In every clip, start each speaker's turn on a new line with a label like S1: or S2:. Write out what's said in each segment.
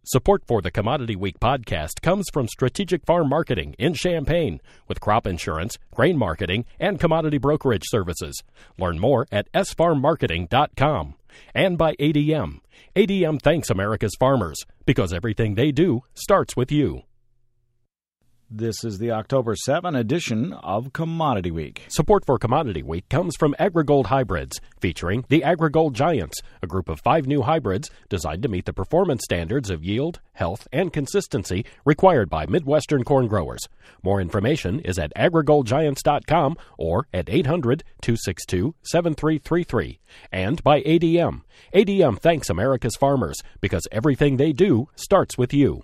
S1: Support for the Commodity Week podcast comes from Strategic Farm Marketing in Champaign with crop insurance, grain marketing, and commodity brokerage services. Learn more at sfarmmarketing.com. And by ADM. ADM thanks America's farmers because everything they do starts with you.
S2: This is the October 7 edition of Commodity Week.
S1: Support for Commodity Week comes from AgriGold Hybrids, featuring the AgriGold Giants, a group of 5 new hybrids designed to meet the performance standards of yield, health, and consistency required by Midwestern corn growers. More information is at agrigoldgiants.com or at 800-262-7333. And by ADM. ADM thanks America's farmers because everything they do starts with you.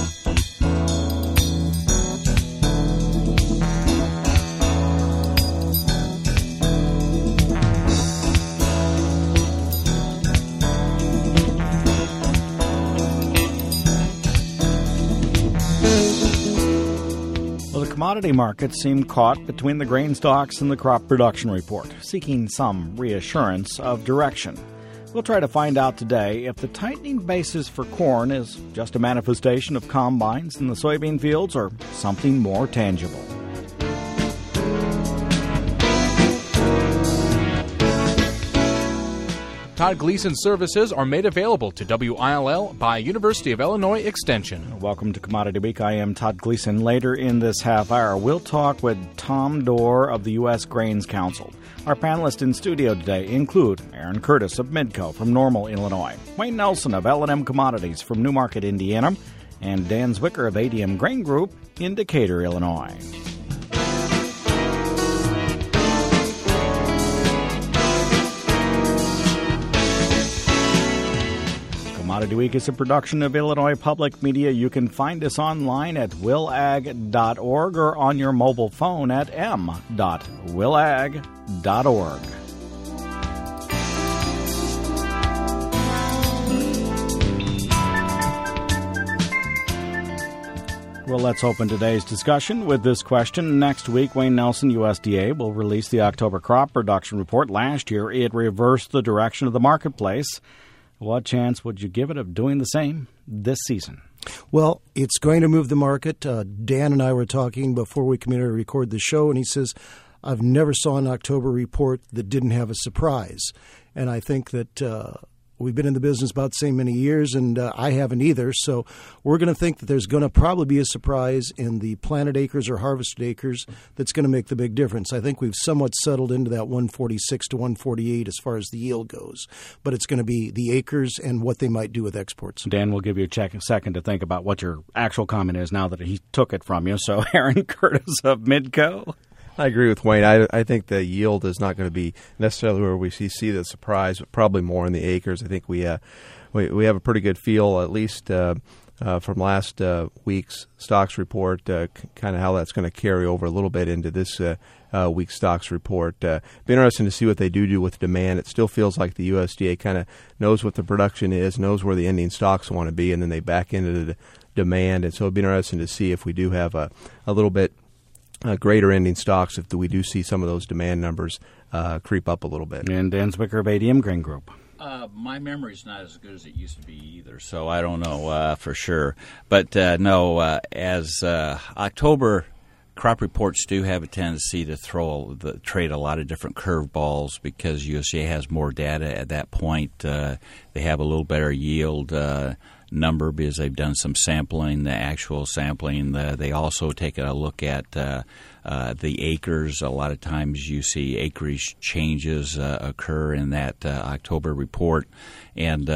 S2: Commodity markets seem caught between the grain stocks and the crop production report, seeking some reassurance of direction. We'll try to find out today if the tightening basis for corn is just a manifestation of combines in the soybean fields or something more tangible.
S3: Todd Gleason services are made available to WILL by University of Illinois Extension.
S2: Welcome to Commodity Week. I am Todd Gleason. Later in this half hour, we'll talk with Tom Dorr of the U.S. Grains Council. Our panelists in studio today include Aaron Curtis of Midco from Normal, Illinois, Wayne Nelson of L&M Commodities from Newmarket, Indiana, and Dan Zwicker of ADM Grain Group in Decatur, Illinois. Commodity Week is a production of Illinois Public Media. You can find us online at willag.org or on your mobile phone at m.willag.org. Well, let's open today's discussion with this question. Next week, Wayne Nelson, USDA, will release the October crop production report. Last year, it reversed the direction of the marketplace. What chance would you give it of doing the same this season?
S4: Well, it's going to move the market. Dan and I were talking before we came in to record the show, and he says, I've never saw an October report that didn't have a surprise. And I think that we've been in the business about the same many years, and I haven't either. So we're going to think that there's going to probably be a surprise in the planted acres or harvested acres that's going to make the big difference. I think we've somewhat settled into that 146 to 148 as far as the yield goes. But it's going to be the acres and what they might do with exports.
S2: Dan, we'll give you a second to think about what your actual comment is now that he took it from you. So Aaron Curtis of Midco.
S5: I agree with Wayne. I think the yield is not going to be necessarily where we see the surprise, but probably more in the acres. I think we have a pretty good feel, at least from last week's stocks report, kind of how that's going to carry over a little bit into this week's stocks report. Be interesting to see what they do with demand. It still feels like the USDA kind of knows what the production is, knows where the ending stocks want to be, and then they back into the demand. And so it'd be interesting to see if we do have a little bit greater ending stocks, if we do see some of those demand numbers creep up a little bit.
S2: And Dan Zwicker of ADM Grain Group.
S6: My memory's not as good as it used to be either, so I don't know for sure. But as October crop reports do have a tendency to trade a lot of different curveballs because USDA has more data at that point. They have a little better yield number because they've done some sampling, the actual sampling. They also take a look at the acres. A lot of times you see acreage changes occur in that October report. And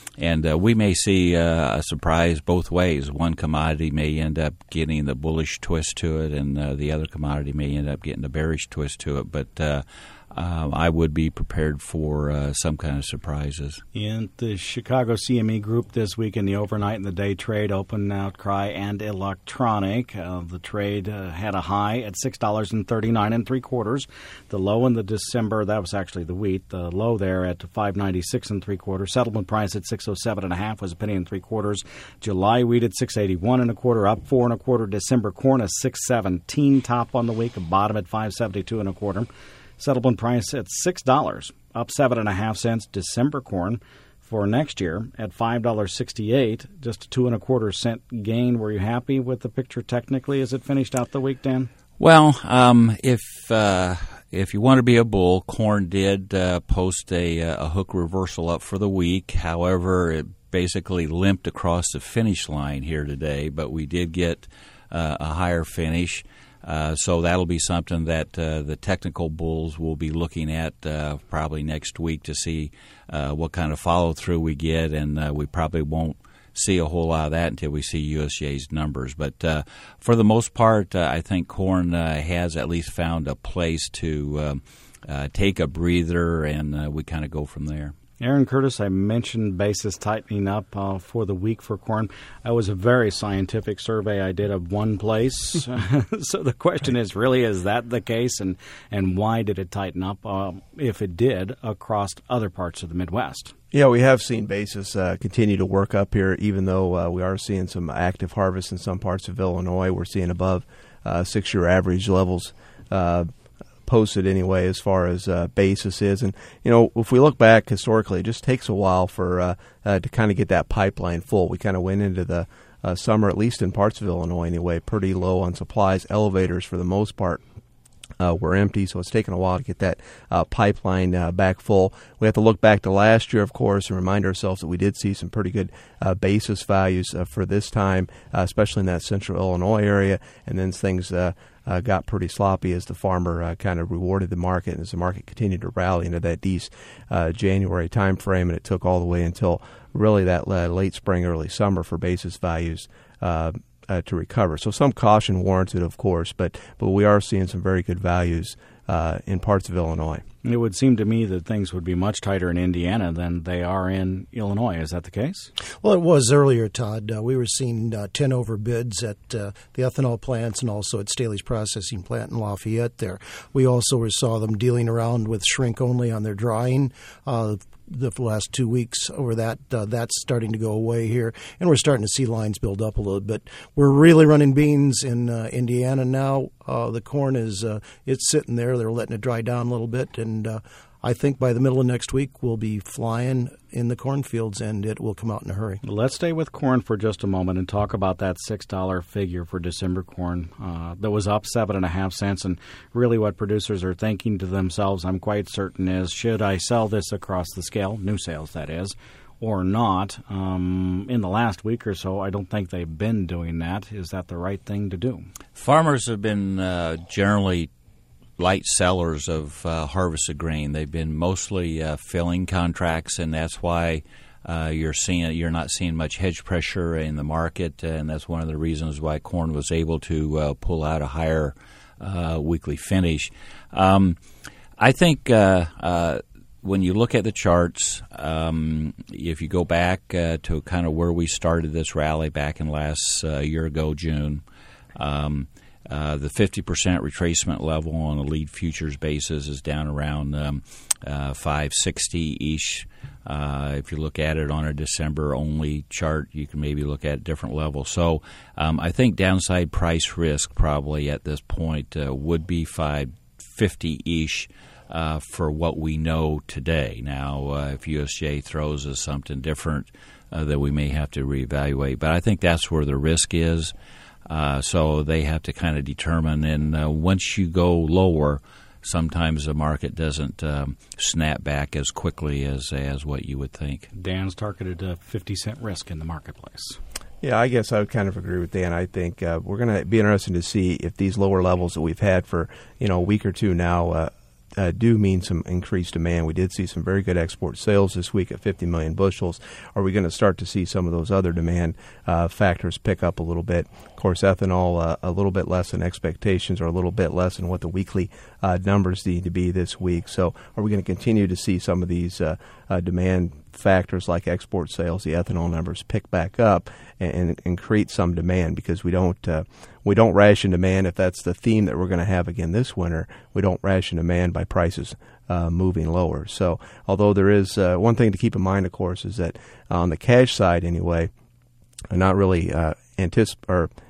S6: we may see a surprise both ways. One commodity may end up getting the bullish twist to it, and the other commodity may end up getting the bearish twist to it. But I would be prepared for some kind of surprises.
S2: In the Chicago CME Group this week in the overnight and the day trade, open, outcry, and electronic. The trade had a high at $6.39 3/4. The low in the December, that was actually the wheat. The low there at $5.96 3/4. Settlement price at $6.07 was a penny and 3/4. July wheat at $6.81 1/4, up 4 1/4. December corn at $6.17, top on the week, a bottom at $5.72 1/4. Settlement price at $6, up 7.5 cents. December corn for next year at $5.68, just a 2 1/4 cent gain. Were you happy with the picture technically as it finished out the week, Dan?
S6: Well, if you want to be a bull, corn did post a hook reversal up for the week. However, it basically limped across the finish line here today, but we did get a higher finish. So that'll be something that the technical bulls will be looking at probably next week to see what kind of follow-through we get, and we probably won't see a whole lot of that until we see USDA's numbers. But for the most part, I think corn has at least found a place to take a breather, and we kind of go from there.
S2: Aaron Curtis, I mentioned basis tightening up for the week for corn. That was a very scientific survey I did of one place. So the question is, really, is that the case? And why did it tighten up, if it did, across other parts of the Midwest?
S5: Yeah, we have seen basis continue to work up here, even though we are seeing some active harvest in some parts of Illinois. We're seeing above 6-year average levels posted anyway as far as basis is. And, if we look back historically, it just takes a while for to kind of get that pipeline full. We kind of went into the summer, at least in parts of Illinois anyway, pretty low on supplies. Elevators, for the most part, were empty, so it's taken a while to get that pipeline back full. We have to look back to last year, of course, and remind ourselves that we did see some pretty good basis values for this time, especially in that central Illinois area, and then things got pretty sloppy as the farmer kind of rewarded the market, and as the market continued to rally into that January time frame, and it took all the way until really that late spring, early summer for basis values to recover. So some caution warranted, of course, but we are seeing some very good values in parts of Illinois.
S2: It would seem to me that things would be much tighter in Indiana than they are in Illinois. Is that the case?
S4: Well, it was earlier, Todd. We were seeing 10 overbids at the ethanol plants and also at Staley's processing plant in Lafayette there. We also saw them dealing around with shrink only on their drying. The last 2 weeks over that's starting to go away here, and we're starting to see lines build up a little bit. We're really running beans in Indiana now. The corn is it's sitting there. They're letting it dry down a little bit, and I think by the middle of next week we'll be flying in the cornfields, and it will come out in a hurry.
S2: Let's stay with corn for just a moment and talk about that $6 figure for December corn that was up 7.5 cents. And really what producers are thinking to themselves, I'm quite certain, is should I sell this across the scale, new sales that is, or not? In the last week or so, I don't think they've been doing that. Is that the right thing to do?
S6: Farmers have been generally light sellers of harvested grain. They've been mostly filling contracts, and that's why you're not seeing much hedge pressure in the market, and that's one of the reasons why corn was able to pull out a higher weekly finish. I think when you look at the charts, if you go back to kind of where we started this rally back in last year ago, June, the 50% retracement level on a lead futures basis is down around 560-ish. If you look at it on a December-only chart, you can maybe look at different levels. So I think downside price risk probably at this point would be 550-ish for what we know today. Now, if USDA throws us something different, that we may have to reevaluate. But I think that's where the risk is. So they have to kind of determine, and once you go lower, sometimes the market doesn't snap back as quickly as what you would think.
S2: Dan's targeted a 50-cent risk in the marketplace.
S5: Yeah, I guess I would kind of agree with Dan. I think we're going to be interested to see if these lower levels that we've had for a week or two now do mean some increased demand. We did see some very good export sales this week at 50 million bushels. Are we going to start to see some of those other demand factors pick up a little bit? Of course, ethanol a little bit less than expectations, or a little bit less than what the weekly numbers need to be this week. So are we going to continue to see some of these demand factors like export sales, the ethanol numbers, pick back up and create some demand? Because we don't ration demand. If that's the theme that we're going to have again this winter, we don't ration demand by prices moving lower. So although there is one thing to keep in mind, of course, is that on the cash side anyway, not really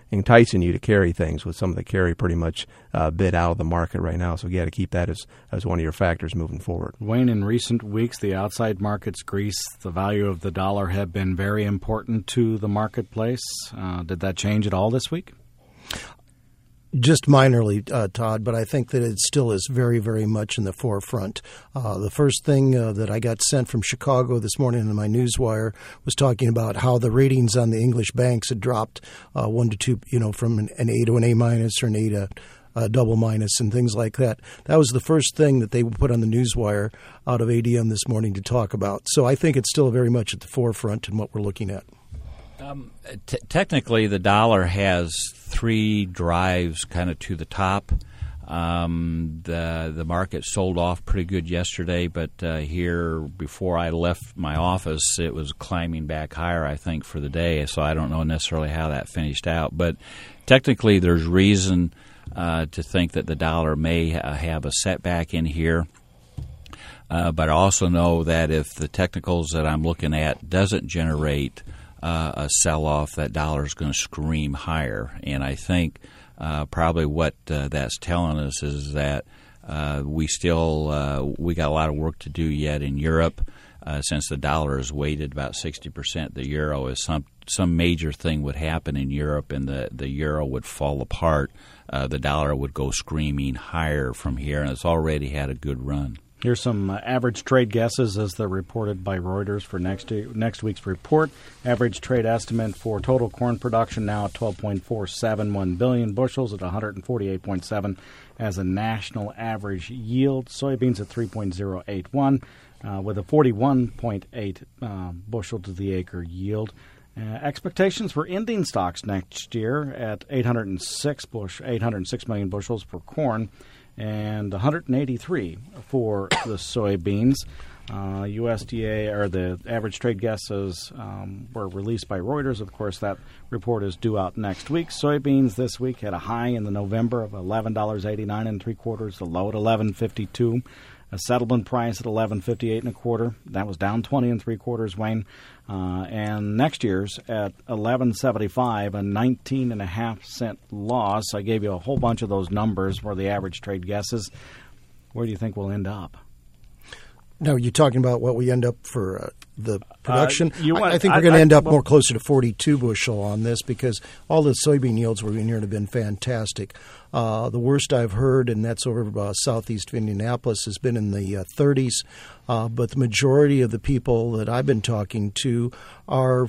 S5: enticing you to carry things, with some of the carry pretty much bid out of the market right now. So you got to keep that as one of your factors moving forward.
S2: Wayne, in recent weeks, the outside markets, Greece, the value of the dollar have been very important to the marketplace. Did that change at all this week?
S4: Just minorly, Todd, but I think that it still is very, very much in the forefront. The first thing that I got sent from Chicago this morning in my newswire was talking about how the ratings on the English banks had dropped 1 to 2, from an A to an A minus or an A to a double minus and things like that. That was the first thing that they put on the newswire out of ADM this morning to talk about. So I think it's still very much at the forefront in what we're looking at.
S6: Technically, the dollar has three drives kind of to the top. The market sold off pretty good yesterday, but here before I left my office, it was climbing back higher, I think, for the day. So I don't know necessarily how that finished out. But technically, there's reason to think that the dollar may have a setback in here. But I also know that if the technicals that I'm looking at doesn't generate a sell-off, that dollar is going to scream higher. And I think probably what that's telling us is that we got a lot of work to do yet in Europe. Since the dollar is weighted about 60%, the euro is some major thing would happen in Europe and the euro would fall apart. The dollar would go screaming higher from here, and it's already had a good run.
S2: Here's some average trade guesses as they're reported by Reuters for next week's report. Average trade estimate for total corn production now at 12.471 billion bushels at 148.7 as a national average yield. Soybeans at 3.081 with a 41.8 bushel to the acre yield. Expectations for ending stocks next year at 806 million bushels for corn, and 183 for the soybeans. USDA, or the average trade guesses, were released by Reuters. Of course, that report is due out next week. Soybeans this week had a high in the November of $11.89 3/4, the low at $11.52. A settlement price at $11.58 1/4. That was down 20 3/4, Wayne. And next year's at $11.75, a 19.5-cent loss. I gave you a whole bunch of those numbers for the average trade guesses. Where do you think we'll end up?
S4: Now, you're talking about what we end up for the production.
S2: I
S4: think we're going to end up more closer to 42 bushel on this because all the soybean yields we're in here have been fantastic. The worst I've heard, and that's over southeast of Indianapolis, has been in the 30s. But the majority of the people that I've been talking to are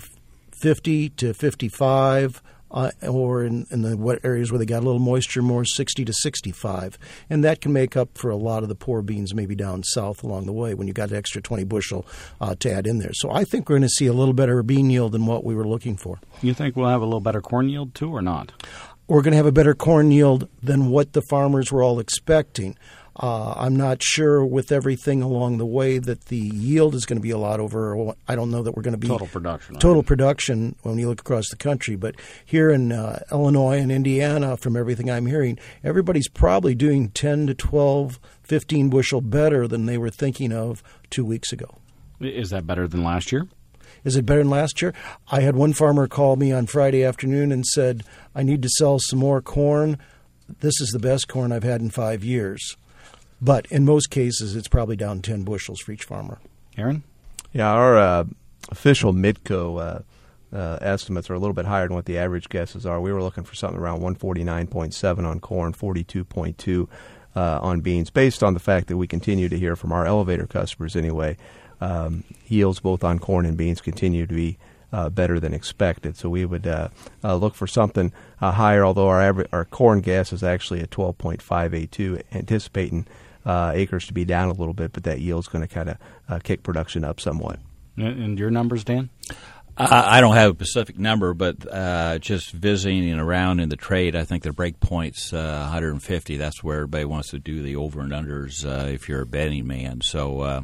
S4: 50 to 55, or in the areas where they got a little moisture, more 60 to 65. And that can make up for a lot of the poor beans maybe down south along the way when you got an extra 20 bushel to add in there. So I think we're going to see a little better bean yield than what we were looking for.
S2: You think we'll have a little better corn yield too or not?
S4: We're going to have a better corn yield than what the farmers were all expecting. I'm not sure with everything along the way that the yield is going to be a lot over. I don't know that we're going to be
S2: total production
S4: when you look across the country. But here in Illinois and Indiana, from everything I'm hearing, everybody's probably doing 10 to 12, 15 bushel better than they were thinking of 2 weeks ago.
S2: Is that better than last year?
S4: Is it better than last year? I had one farmer call me on Friday afternoon and said, I need to sell some more corn. This is the best corn I've had in 5 years. But in most cases, it's probably down 10 bushels for each farmer.
S2: Aaron?
S5: Yeah, our official Midco estimates are a little bit higher than what the average guesses are. We were looking for something around 149.7 on corn, 42.2 on beans, based on the fact that we continue to hear from our elevator customers anyway. Yields both on corn and beans continue to be better than expected. So we would look for something higher, although our corn guess is actually at 12.582, anticipating acres to be down a little bit, but that yield's going to kind of kick production up somewhat.
S2: And your numbers, Dan?
S6: I don't have a specific number, but just visiting around in the trade, I think the break point's 150. That's where everybody wants to do the over and unders if you're a betting man. So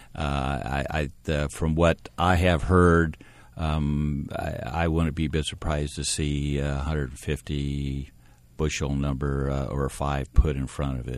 S6: from what I have heard, I wouldn't be a bit surprised to see 150 bushel number or 5 put in front of it.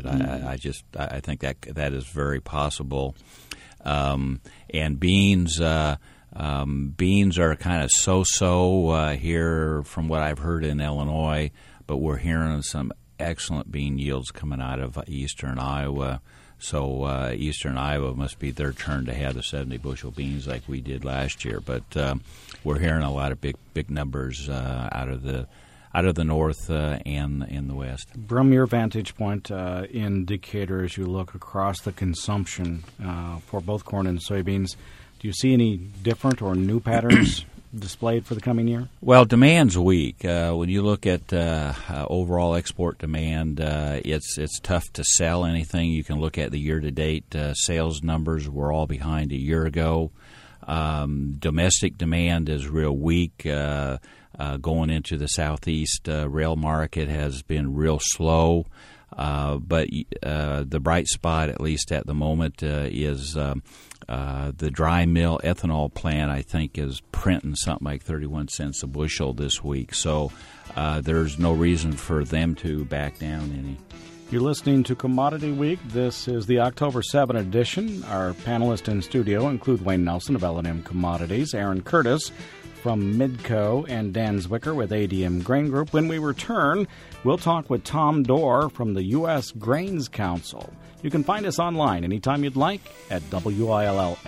S6: I think that is very possible. And beans, Beans are kind of so-so here from what I've heard in Illinois, but we're hearing some excellent bean yields coming out of eastern Iowa. So eastern Iowa must be their turn to have the 70-bushel beans like we did last year. But we're hearing a lot of big numbers out of the north and in the west.
S2: From your vantage point indicator, as you look across the consumption for both corn and soybeans, do you see any different or new patterns displayed for the coming year?
S6: Well, demand's weak. When you look at overall export demand, it's tough to sell anything. You can look at the year-to-date sales numbers. We're all behind a year ago. Domestic demand is real weak. Going into the southeast rail market has been real slow. But the bright spot, at least at the moment, is the dry mill ethanol plant, I think, is printing something like 31 cents a bushel this week. So there's no reason for them to back down any.
S2: You're listening to Commodity Week. This is the October 7 edition. Our panelists in studio include Wayne Nelson of L&M Commodities, Aaron Curtis from Midco, and Dan Zwicker with ADM Grain Group. When we return, we'll talk with Tom Dorr from the U.S. Grains Council. You can find us online anytime you'd like at WILLAG.org.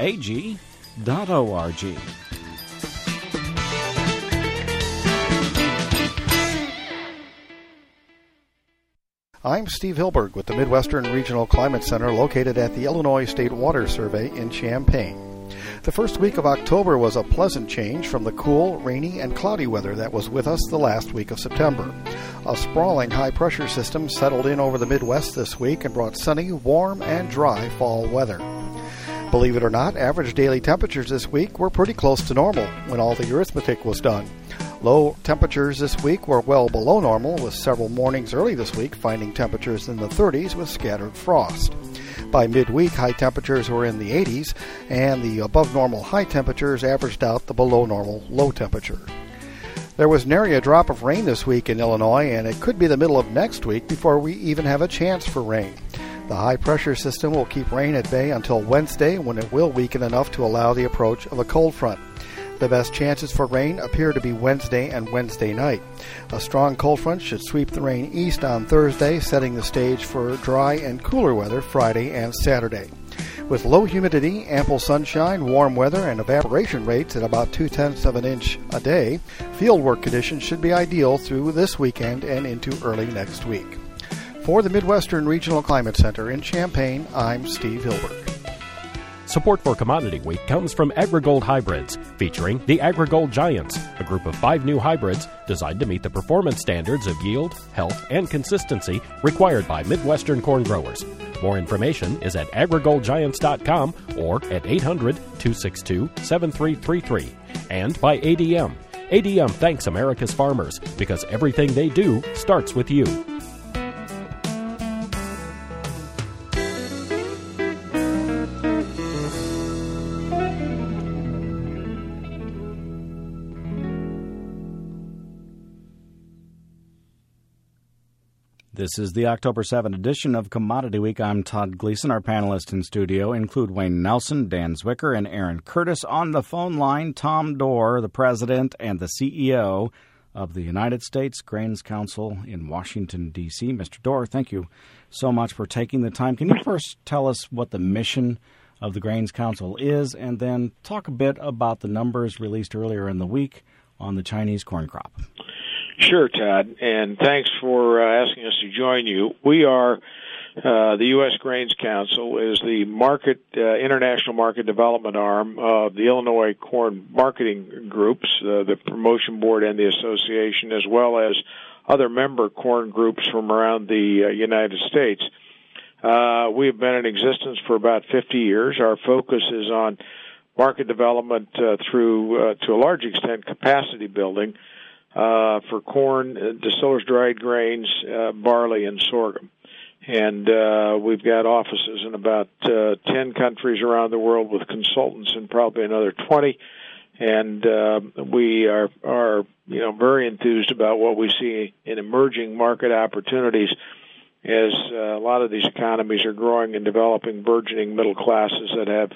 S7: I'm Steve Hilberg with the Midwestern Regional Climate Center located at the Illinois State Water Survey in Champaign. The first week of October was a pleasant change from the cool, rainy, and cloudy weather that was with us the last week of September. A sprawling high-pressure system settled in over the Midwest this week and brought sunny, warm, and dry fall weather. Believe it or not, average daily temperatures this week were pretty close to normal when all the arithmetic was done. Low temperatures this week were well below normal, with several mornings early this week finding temperatures in the 30s with scattered frost. By midweek, high temperatures were in the 80s, and the above-normal high temperatures averaged out the below-normal low temperature. There was nary a drop of rain this week in Illinois, and it could be the middle of next week before we even have a chance for rain. The high-pressure system will keep rain at bay until Wednesday, when it will weaken enough to allow the approach of a cold front. The best chances for rain appear to be Wednesday and Wednesday night. A strong cold front should sweep the rain east on Thursday, setting the stage for dry and cooler weather Friday and Saturday. With low humidity, ample sunshine, warm weather, and evaporation rates at about 0.2 of an inch a day, fieldwork conditions should be ideal through this weekend and into early next week. For the Midwestern Regional Climate Center in Champaign, I'm Steve Hilberg.
S1: Support for Commodity Week comes from AgriGold Hybrids, featuring the AgriGold Giants, a group of 5 new hybrids designed to meet the performance standards of yield, health, and consistency required by Midwestern corn growers. More information is at agrigoldgiants.com or at 800-262-7333. And by ADM. ADM thanks America's farmers because everything they do starts with you.
S2: This is the October 7 edition of Commodity Week. I'm Todd Gleason. Our panelists in studio include Wayne Nelson, Dan Zwicker, and Aaron Curtis. On the phone line, Tom Dorr, the president and the CEO of the United States Grains Council in Washington, D.C. Mr. Dorr, thank you so much for taking the time. Can you first tell us what the mission of the Grains Council is, and then talk a bit about the numbers released earlier in the week on the Chinese corn crop?
S8: Sure, Todd, and thanks for asking us to join you. We are the U.S. Grains Council is the international market development arm of the Illinois Corn Marketing Groups, the promotion board and the association, as well as other member corn groups from around the United States. We have been in existence for about 50 years. Our focus is on market development through, to a large extent, capacity building for corn, distillers dried grains, barley, and sorghum. And we've got offices in about 10 countries around the world with consultants in probably another 20. And we are very enthused about what we see in emerging market opportunities as a lot of these economies are growing and developing burgeoning middle classes that have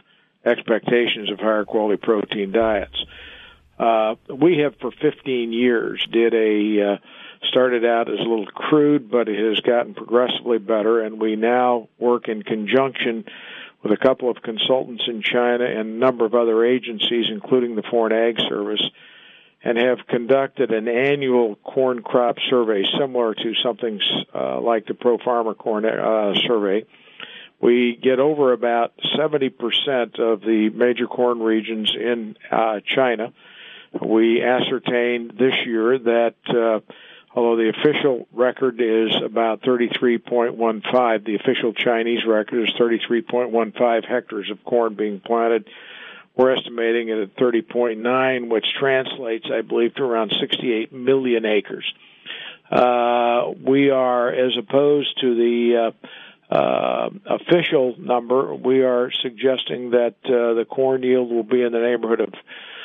S8: expectations of higher quality protein diets. We have for 15 years started out as a little crude, but it has gotten progressively better, and we now work in conjunction with a couple of consultants in China and a number of other agencies, including the Foreign Ag Service, and have conducted an annual corn crop survey similar to something like the Pro-Farmer Corn Survey. We get over about 70% of the major corn regions in China. We ascertained this year that although the official record is about 33.15, the official Chinese record is 33.15 hectares of corn being planted. We're estimating it at 30.9, which translates, I believe, to around 68 million acres. We are, as opposed to the official number, we are suggesting that the corn yield will be in the neighborhood of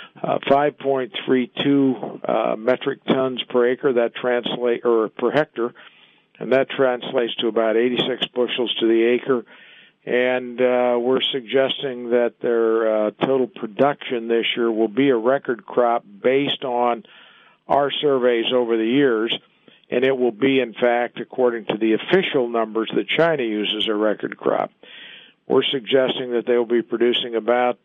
S8: 5.32 metric tons per acre. That per hectare, and that translates to about 86 bushels to the acre. And we're suggesting that their total production this year will be a record crop based on our surveys over the years, and it will be, in fact, according to the official numbers that China uses, a record crop. We're suggesting that they will be producing about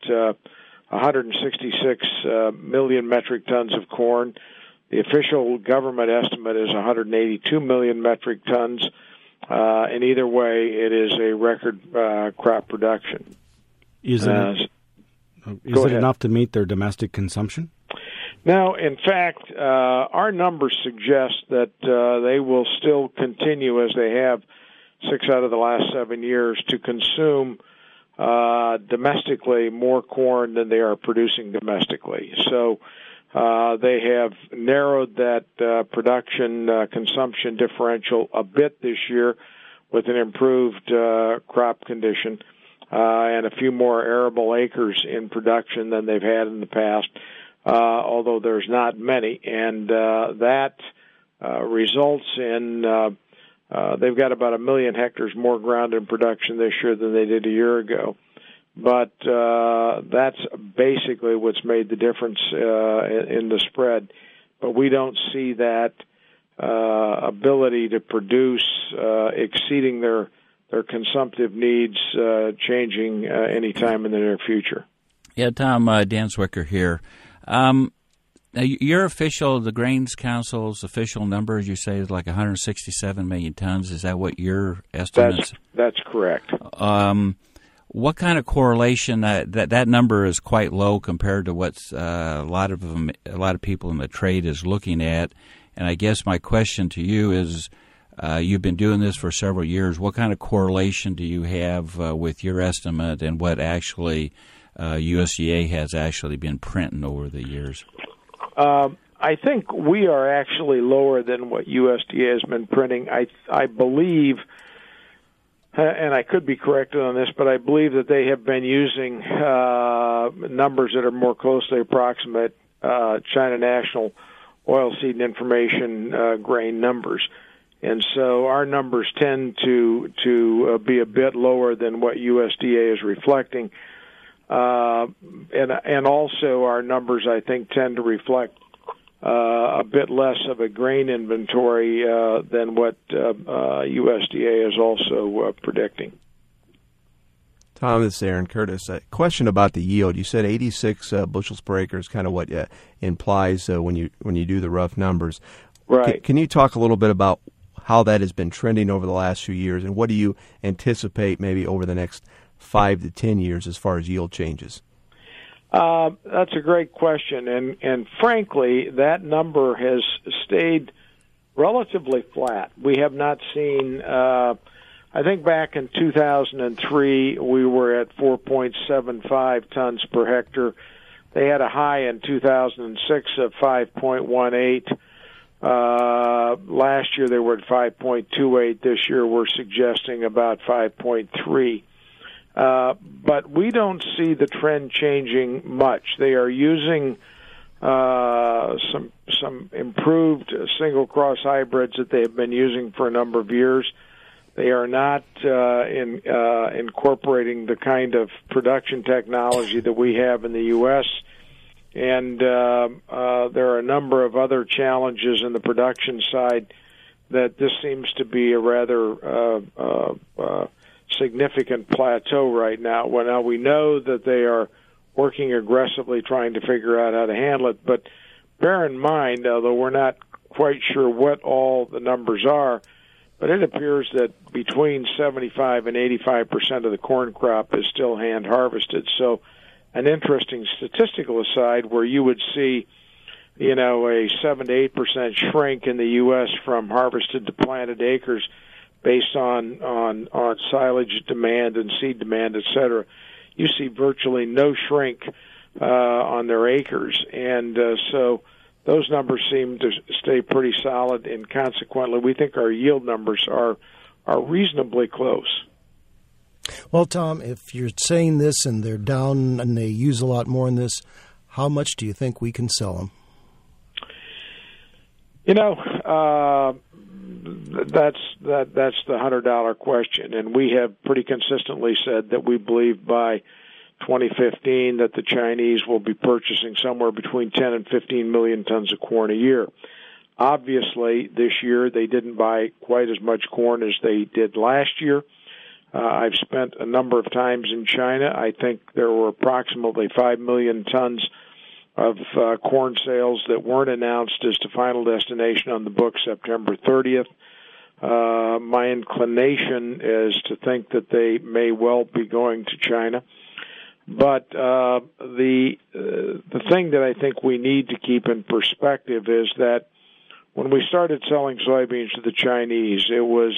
S8: 166 million metric tons of corn. The official government estimate is 182 million metric tons. And either way, it is a record crop production.
S2: Is it enough to meet their domestic consumption?
S8: No, in fact, our numbers suggest that they will still continue, as they have 6 out of the last 7 years, to consume domestically more corn than they are producing domestically. So they have narrowed that production consumption differential a bit this year with an improved crop condition and a few more arable acres in production than they've had in the past, although there's not many. And that results in they've got about 1 million hectares more ground in production this year than they did a year ago. But that's basically what's made the difference in the spread. But we don't see that ability to produce exceeding their consumptive needs changing anytime in the near future.
S6: Yeah, Tom, Dan Zwicker here. Your the Grains Council's official number, as you say, is like 167 million tons. Is that what your estimates?
S8: That's correct.
S6: What kind of correlation that number is quite low compared to what a lot of people in the trade is looking at? And I guess my question to you is, you've been doing this for several years. What kind of correlation do you have with your estimate and what actually USDA has actually been printing over the years?
S8: I think we are actually lower than what USDA has been printing. I believe, and I could be corrected on this, but I believe that they have been using numbers that are more closely approximate China National Oilseed and Information grain numbers. And so our numbers tend to be a bit lower than what USDA is reflecting. And also our numbers, I think, tend to reflect a bit less of a grain inventory than what USDA is also predicting.
S5: Tom, this is Aaron Curtis. A question about the yield. You said 86 bushels per acre is kind of what implies when you do the rough numbers.
S8: Right.
S5: Can you talk a little bit about how that has been trending over the last few years, and what do you anticipate maybe over the next 5 to 10 years as far as yield changes?
S8: That's a great question, and frankly, that number has stayed relatively flat. We have not seen, I think back in 2003, we were at 4.75 tons per hectare. They had a high in 2006 of 5.18. Last year they were at 5.28. This year we're suggesting about 5.3. But we don't see the trend changing much. They are using some improved single cross hybrids that they have been using for a number of years. They are not incorporating the kind of production technology that we have in the U.S., and there are a number of other challenges in the production side that this seems to be a rather significant plateau right now. Well, now we know that they are working aggressively trying to figure out how to handle it, but bear in mind, although we're not quite sure what all the numbers are, but it appears that between 75 and 85% of the corn crop is still hand harvested. So an interesting statistical aside where you would see, a 7 to 8% shrink in the U.S. from harvested to planted acres based on silage demand and seed demand, et cetera. You see virtually no shrink on their acres, and so those numbers seem to stay pretty solid, and consequently, we think our yield numbers are reasonably close.
S4: Well, Tom, if you're saying this and they're down and they use a lot more in this, how much do you think we can sell them?
S8: That's the $100 question, and we have pretty consistently said that we believe by 2015 that the Chinese will be purchasing somewhere between 10 and 15 million tons of corn a year. Obviously, this year they didn't buy quite as much corn as they did last year. I've spent a number of times in China. I think there were approximately 5 million tons of corn sales that weren't announced as to final destination on the book September 30th. My inclination is to think that they may well be going to China. But the thing that I think we need to keep in perspective is that when we started selling soybeans to the Chinese, it was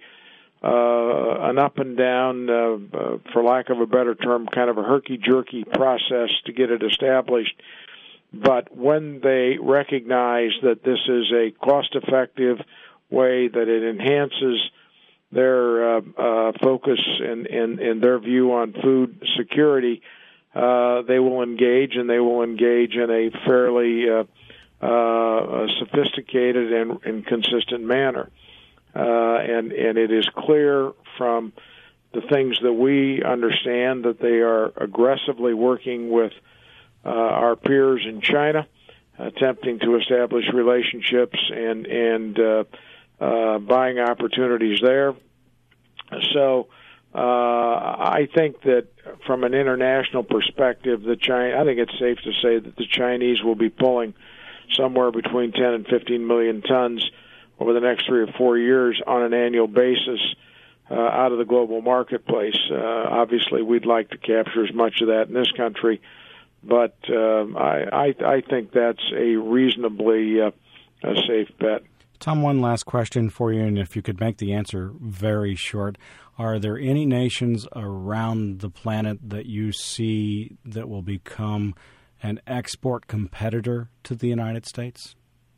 S8: an up and down, for lack of a better term, kind of a herky-jerky process to get it established. But when they recognize that this is a cost-effective way, that it enhances their focus and their view on food security, they will engage, and they will engage in a fairly sophisticated and consistent manner. And it is clear from the things that we understand that they are aggressively working with our peers in China, attempting to establish relationships and buying opportunities there. So I think that from an international perspective, I think it's safe to say that the Chinese will be pulling somewhere between 10 and 15 million tons over the next 3 or 4 years on an annual basis out of the global marketplace. Obviously, we'd like to capture as much of that in this country, but I think that's a reasonably safe bet.
S2: Tom, one last question for you, and if you could make the answer very short. Are there any nations around the planet that you see that will become an export competitor to the United States?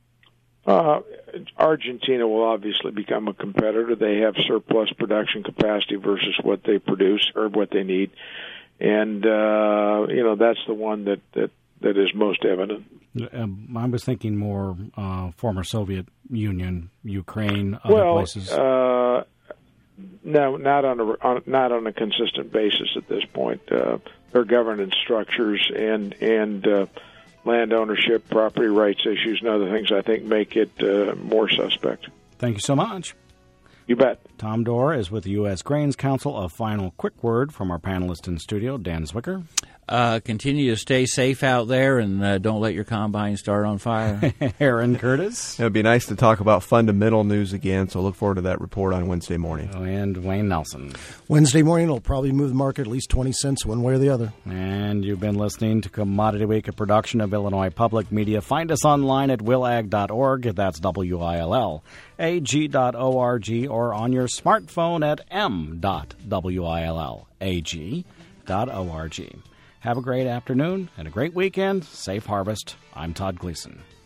S8: Argentina will obviously become a competitor. They have surplus production capacity versus what they produce or what they need. And, that's the one that is most evident.
S2: I was thinking more former Soviet Union, Ukraine, other places.
S8: No, not on a consistent basis at this point. Their governance structures and land ownership, property rights issues, and other things I think make it more suspect.
S2: Thank you so much.
S8: You bet.
S2: Tom Dorr is with the U.S. Grains Council. A final quick word from our panelist in studio, Dan Zwicker.
S6: Continue to stay safe out there and don't let your combine start on fire.
S2: Aaron Curtis.
S5: It would be nice to talk about fundamental news again, so look forward to that report on Wednesday morning.
S2: And Wayne Nelson.
S4: Wednesday morning will probably move the market at least 20 cents one way or the other.
S2: And you've been listening to Commodity Week, a production of Illinois Public Media. Find us online at willag.org. That's WILL. ag.org, or on your smartphone at m.willag.org. Have a great afternoon and a great weekend. Safe harvest. I'm Todd Gleason.